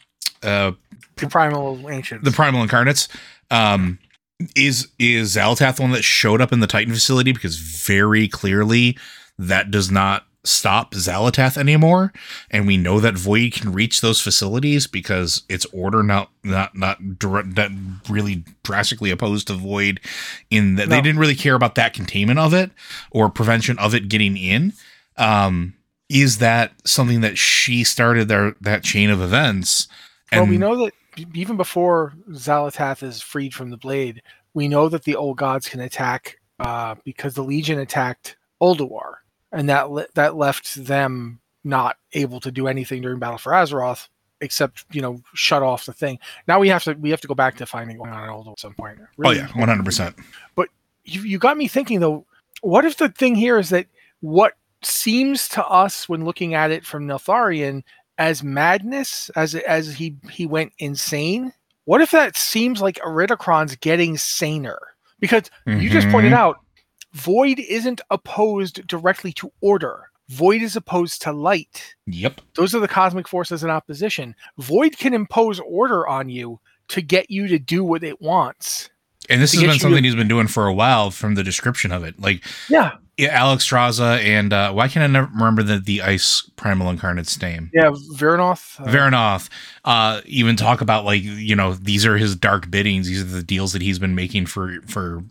primal ancients, the primal incarnates, is Xal'atath the one that showed up in the Titan facility? Because very clearly that does not stop Xal'atath anymore, and we know that Void can reach those facilities because its order not really drastically opposed to Void, in that they didn't really care about that containment of it or prevention of it getting in. Is that something that she started that chain of events? And well, we know that even before Xal'atath is freed from the blade, we know that the old gods can attack because the Legion attacked Ulduar. And that left them not able to do anything during Battle for Azeroth, except shut off the thing. Now we have to go back to finding going on at some point. Really, 100%. But you got me thinking though. What if the thing here is that what seems to us when looking at it from Neltharion as madness, as he went insane? What if that seems like Iridikron's getting saner? Because you just pointed out, Void isn't opposed directly to order. Void is opposed to light. Yep. Those are the cosmic forces in opposition. Void can impose order on you to get you to do what it wants. And this has been something he's been doing for a while from the description of it. Like, Alexstrasza and why can't I never remember the ice primal incarnate's name? Yeah, Veranoth. Veranoth. Even talk about like, these are his dark biddings. These are the deals that he's been making for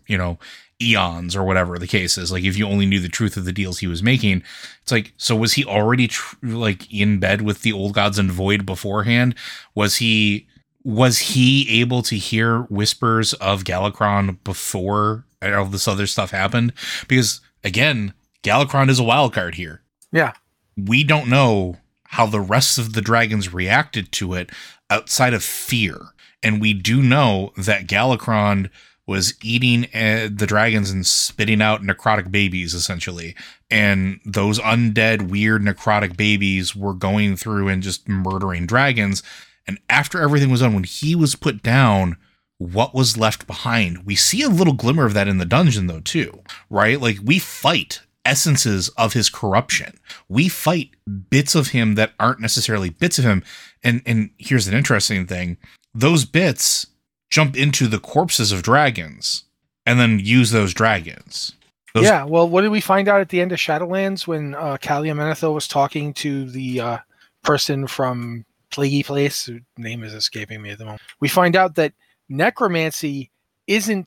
eons or whatever the case is. Like, if you only knew the truth of the deals he was making, it's like, so was he already in bed with the old gods and Void beforehand? Was he able to hear whispers of Galakrond before all this other stuff happened? Because again, Galakrond is a wild card here. Yeah. We don't know how the rest of the dragons reacted to it outside of fear. And we do know that Galakrond was eating the dragons and spitting out necrotic babies, essentially. And those undead, weird necrotic babies were going through and just murdering dragons. And after everything was done, when he was put down, what was left behind? We see a little glimmer of that in the dungeon, though, too, right? Like, we fight essences of his corruption. We fight bits of him that aren't necessarily bits of him. And here's an interesting thing. Those bits jump into the corpses of dragons and then use those dragons. Well, what did we find out at the end of Shadowlands when Kalia Menethil was talking to the person from Plaguey Place, whose name is escaping me at the moment? We find out that necromancy isn't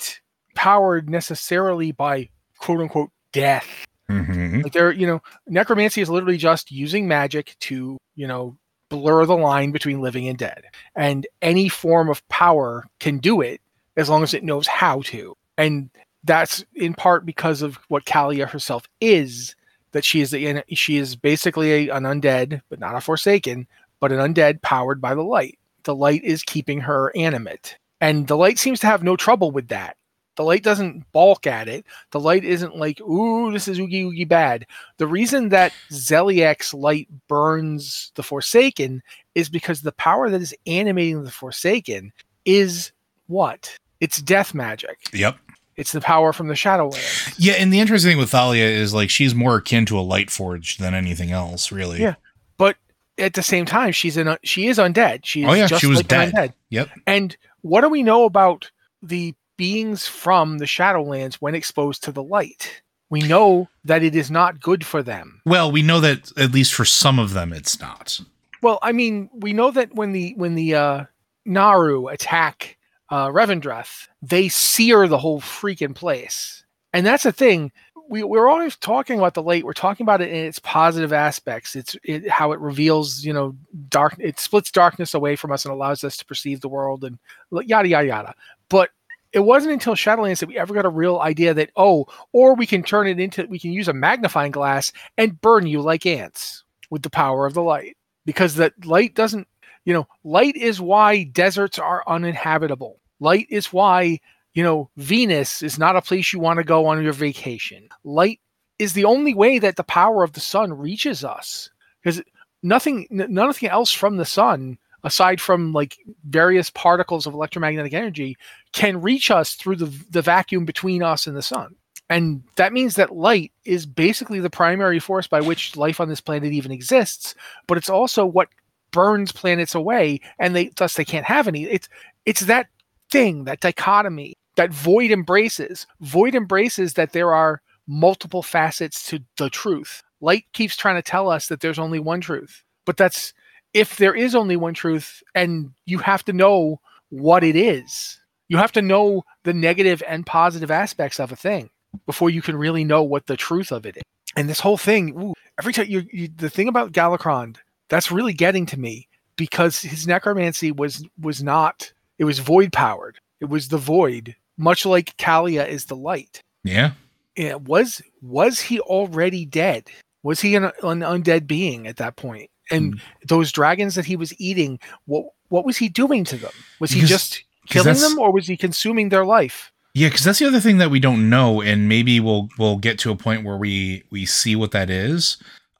powered necessarily by quote unquote death. Mm-hmm. Like necromancy is literally just using magic to, blur the line between living and dead. And any form of power can do it as long as it knows how to. And that's in part because of what Kalia herself is, that she is basically an undead, but not a Forsaken, but an undead powered by the light. The light is keeping her animate. And the light seems to have no trouble with that. The light doesn't balk at it. The light isn't like, ooh, this is oogie oogie bad. The reason that Zeliek's light burns the Forsaken is because the power that is animating the Forsaken is what? It's death magic. Yep. It's the power from the Shadowlands. Yeah, and the interesting thing with Thalia is like she's more akin to a light forge than anything else, really. Yeah, but at the same time, she is undead. She was like dead. Undead. Yep. And what do we know about the beings from the Shadowlands when exposed to the light? We know that it is not good for them. Well, we know that at least for some of them, it's not. Well, I mean, we know that when the Naru attack Revendreth, they sear the whole freaking place. And that's the thing. We're always talking about the light. We're talking about it in its positive aspects. How it reveals, dark. It splits darkness away from us and allows us to perceive the world and yada, yada, yada. But it wasn't until Shadowlands that we ever got a real idea that, or we can use a magnifying glass and burn you like ants with the power of the light. Because that light doesn't, light is why deserts are uninhabitable. Light is why, Venus is not a place you want to go on your vacation. Light is the only way that the power of the sun reaches us. Because nothing else from the sun, aside from like various particles of electromagnetic energy, can reach us through the vacuum between us and the sun. And that means that light is basically the primary force by which life on this planet even exists, but it's also what burns planets away, and they can't have any. It's that thing, that dichotomy that Void embraces. Void embraces that there are multiple facets to the truth. Light keeps trying to tell us that there's only one truth, but that's if there is only one truth, and you have to know what it is. You have to know the negative and positive aspects of a thing before you can really know what the truth of it is. And this whole thing, every time the thing about Galakrond, that's really getting to me, because his necromancy was not, it was void powered. It was the void, much like Kalia is the light. Yeah. Was he already dead? Was he an undead being at that point? And those dragons that he was eating, what was he doing to them? Was he just killing them, or was he consuming their life? Yeah, because that's the other thing that we don't know, and maybe we'll get to a point where we see what that is.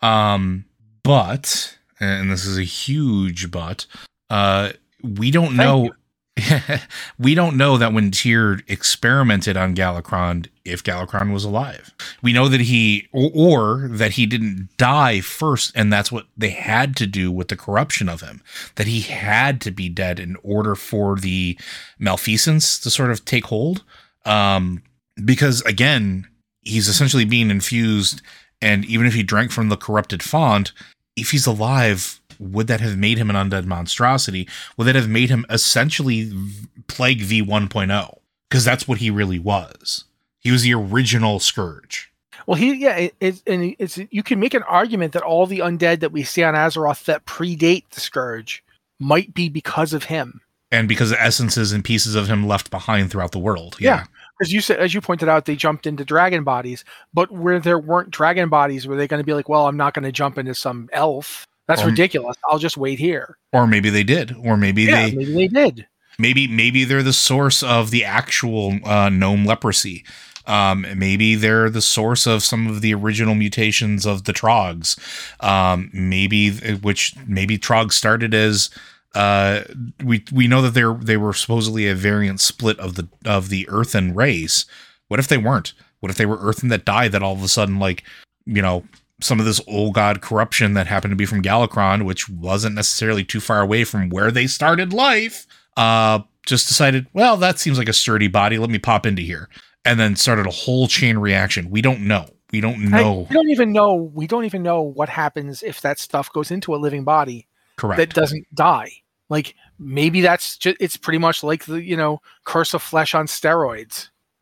But, and this is a huge but, we don't know. We don't know that when Tyr experimented on Galakrond, if Galakrond was alive. We know that or that he didn't die first, and that's what they had to do with the corruption of him. That he had to be dead in order for the malfeasance to sort of take hold. Because, again, he's essentially being infused, and even if he drank from the corrupted font, if he's alive, would that have made him an undead monstrosity? Would that have made him essentially Plague V 1.0? Because that's what he really was. He was the original Scourge. Well, you can make an argument that all the undead that we see on Azeroth that predate the Scourge might be because of him. And because the essences and pieces of him left behind throughout the world. Yeah. Because as you pointed out, they jumped into dragon bodies, but where there weren't dragon bodies, were they going to be like, well, I'm not going to jump into some elf. That's ridiculous. I'll just wait here. Or maybe they did. Or maybe they did. Maybe they're the source of the actual gnome leprosy. Maybe they're the source of some of the original mutations of the Trogs. Maybe Trogs started as we know that they were supposedly a variant split of the Earthen race. What if they weren't? What if they were Earthen that died? That all of a sudden, some of this old god corruption that happened to be from Galakrond, which wasn't necessarily too far away from where they started life, just decided, well, that seems like a sturdy body. Let me pop into here. And then started a whole chain reaction. We don't know. We don't even know what happens if that stuff goes into a living body. Correct. That doesn't die. Like, maybe it's pretty much like the, Curse of Flesh on steroids.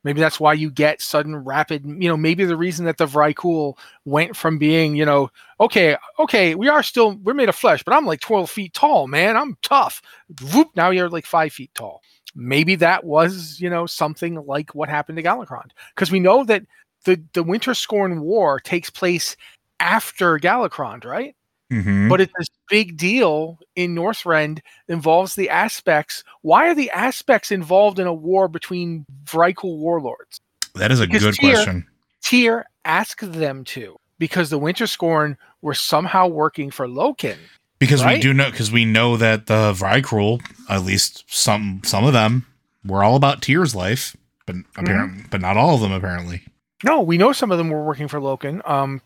Maybe that's why you get sudden rapid, maybe the reason that the Vrykul went from being, okay, we're made of flesh, but I'm like 12 feet tall, man. I'm tough. Whoop, now you're like 5 feet tall. Maybe that was, something like what happened to Galakrond. Because we know that the Winterscorn War takes place after Galakrond, right? Mm-hmm. But it's this big deal in Northrend, involves the Aspects. Why are the Aspects involved in a war between Vrykul warlords? That is a good question. Tyr asked them to, because the Winterscorn were somehow working for Loken. Because right? we know that the Vrykul, at least some of them, were all about Tyr's life, but apparently, but not all of them apparently. No, we know some of them were working for Loken.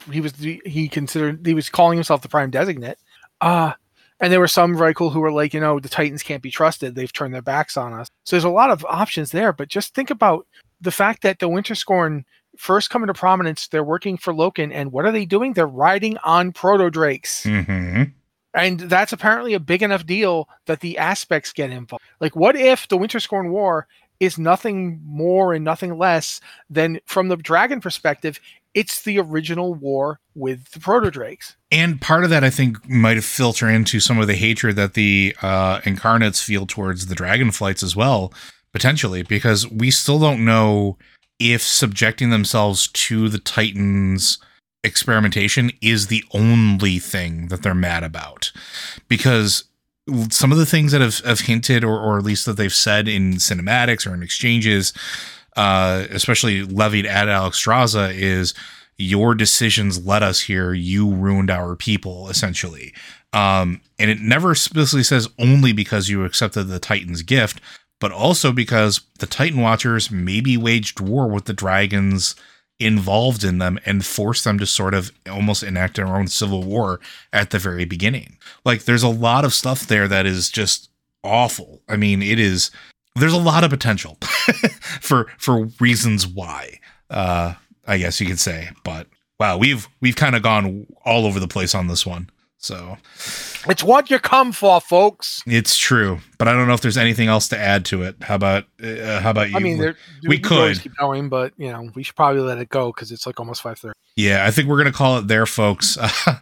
He was calling himself the Prime Designate. And there were some Vrykul who were like, the Titans can't be trusted. They've turned their backs on us. So there's a lot of options there. But just think about the fact that the Winterscorn first come into prominence. They're working for Loken. And what are they doing? They're riding on proto-drakes. Mm-hmm. And that's apparently a big enough deal that the Aspects get involved. Like, what if the Winterscorn War is nothing more and nothing less than, from the dragon perspective, it's the original war with the proto-drakes. And part of that, I think, might filter into some of the hatred that the incarnates feel towards the dragonflights as well, potentially, because we still don't know if subjecting themselves to the Titans' experimentation is the only thing that they're mad about. Because some of the things that have hinted, or at least that they've said in cinematics or in exchanges, especially levied at Alexstrasza, is your decisions led us here. You ruined our people, essentially. And it never explicitly says only because you accepted the Titan's gift, but also because the Titan Watchers maybe waged war with the dragons involved in them and forced them to sort of almost enact their own civil war at the very beginning. Like, there's a lot of stuff there that is just awful. I mean, there's a lot of potential for reasons why, I guess you could say. But wow, we've kind of gone all over the place on this one. So it's what you come for, folks. It's true, but I don't know if there's anything else to add to it. How about you? I mean, we could keep going, but we should probably let it go because it's like almost 5:30. Yeah, I think we're gonna call it there, folks.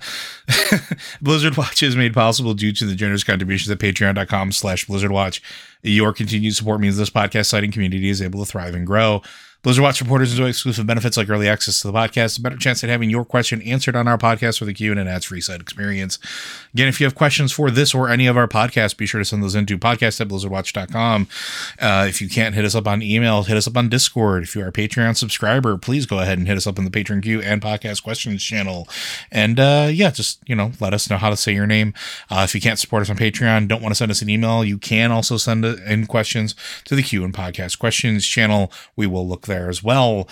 Blizzard Watch is made possible due to the generous contributions at patreon.com/BlizzardWatch. Your continued support means this podcast site and community is able to thrive and grow. Blizzard Watch supporters enjoy exclusive benefits like early access to the podcast, a better chance at having your question answered on our podcast for the queue, and an ads-free site experience. Again, if you have questions for this or any of our podcasts, be sure to send those into podcast@blizzardwatch.com. If you can't hit us up on email, hit us up on Discord. If you are a Patreon subscriber, please go ahead and hit us up in the Patreon queue and podcast questions channel. And just let us know how to say your name. If you can't support us on Patreon, don't want to send us an email, you can also send in questions to the queue and podcast questions channel. We will look there as well.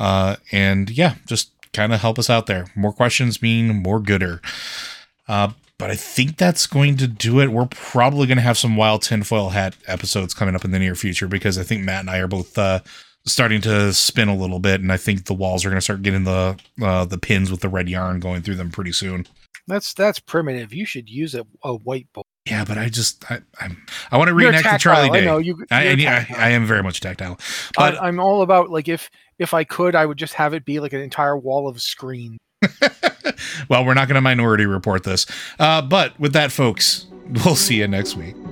Just kind of help us out there. More questions mean more gooder. But I think that's going to do it. We're probably going to have some wild tinfoil hat episodes coming up in the near future, because I think Matt and I are both starting to spin a little bit, and I think the walls are going to start getting the pins with the red yarn going through them pretty soon. That's primitive. You should use a whiteboard. Yeah, but I want to reenact the Charlie Day. I know I am very much tactile, but I'm all about, like, if I could, I would just have it be like an entire wall of screen. Well, we're not going to Minority Report this, but with that, folks, we'll see you next week.